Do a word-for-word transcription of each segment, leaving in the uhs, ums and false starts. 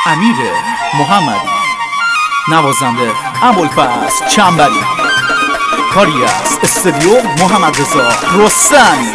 امیر محمدی، نوازنده ابوالفضل چنبری، کاری از استودیو محمد رضا رستمی.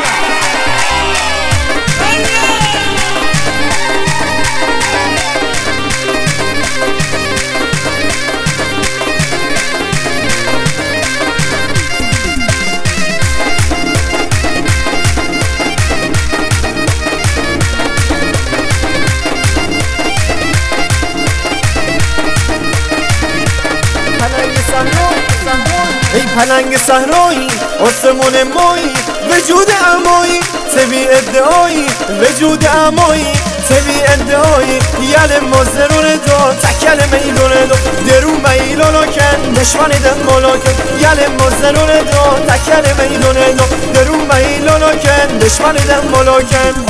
ای پلنگ صحرایی آسمون مایی وجود امایی تبی ادعایی وجود امایی تبی ادعایی یل مزرون دا تکل میدون دا درو میلانو کن دشمن دم ملاکن یل مزرون دا تکل میدون دا درو میلانو کن دشمن دم ملاکن.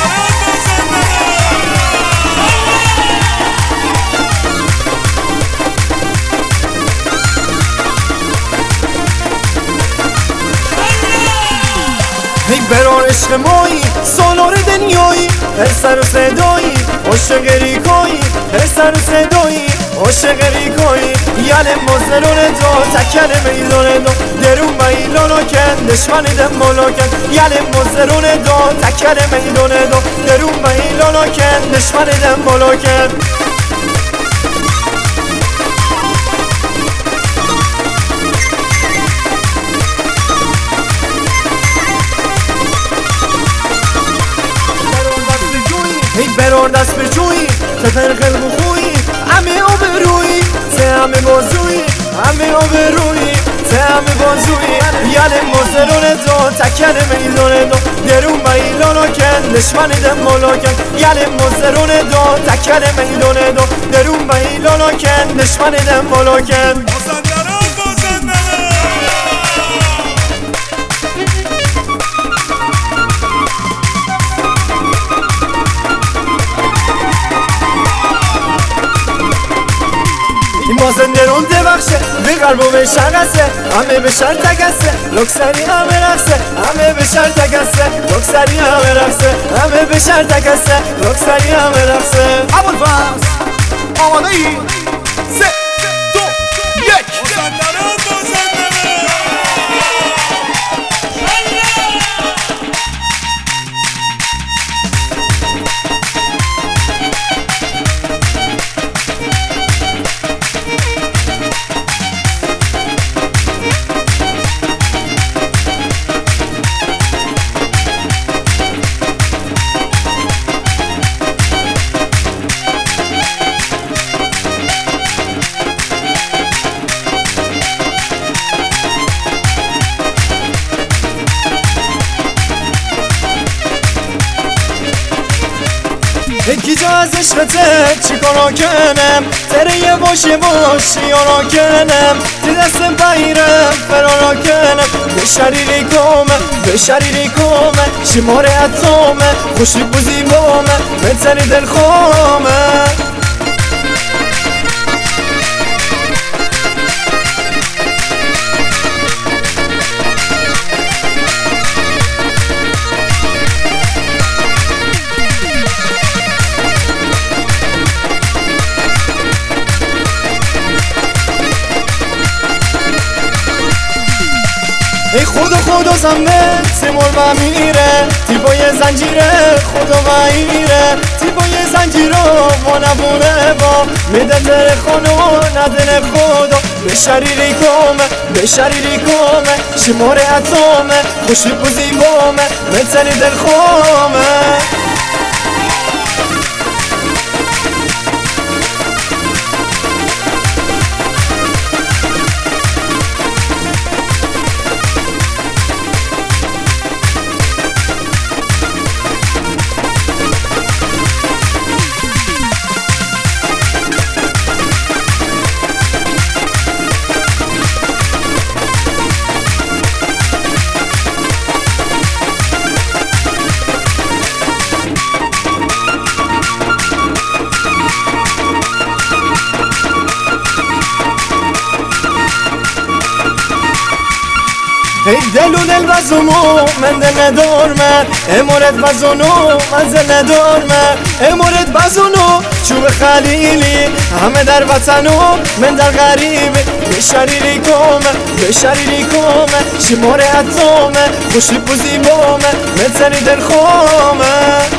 ای برار عشق مایی سالار دنیایی هر سر و صدایی عاشق ریکایی هر سر و صدایی عاشق ریکایی یل مزرون دا تکل میدون دا درو میلانو کن دشمن دم ملاکن یل مزرون دا تکل میدون دا درو میلانو کن دشمن دم ملاکن. ای برار دست به جویی تفر خلق و خویی همه آبرویی ته همه بازویی همه آبرویی ته همه بازویی یل مزرون دا تکل میدون دا درو میلانو کن دشمن دم ملاکن یل مزرون دا تکل میدون دا درو میلانو کن دشمن دم ملاکن. مازندران دبخشه به قلب و به شرقسه همه به شرط تگسه لکسری همه رقصه همه به شرط تگسه لکسری همه رقصه همه به شرط تگسه لکسری همه رقصه. ابوالفضل آماده ای؟ سه دو یک. یکی جا از عشقته چی کارا کنم تره یه باشه باشی یارا کنم تی دست بایرم فرارا کنم به شریری کامه به شریری کامه شماره اتامه خوشی بوزی بامه بهتر دل خامه. ای خدا خدا زنبه سیمول و میره تی با یه زنجیره خدا غیره تی با یه زنجیره ما نبونه با میده در خانو ندن خدا به شریری کامه به شریری کامه شماره اتامه خوشی بوزی بامه مثل دل خامه. ای دل و دل بزنو من دل ندارم امورت بزنو من دل ندارم امورت بزنو چوب خلیلی همه در وطنو من در غریبه به شریری کامه به شریری کامه شماره اتامه خوشی بوزی بامه من سری در خامه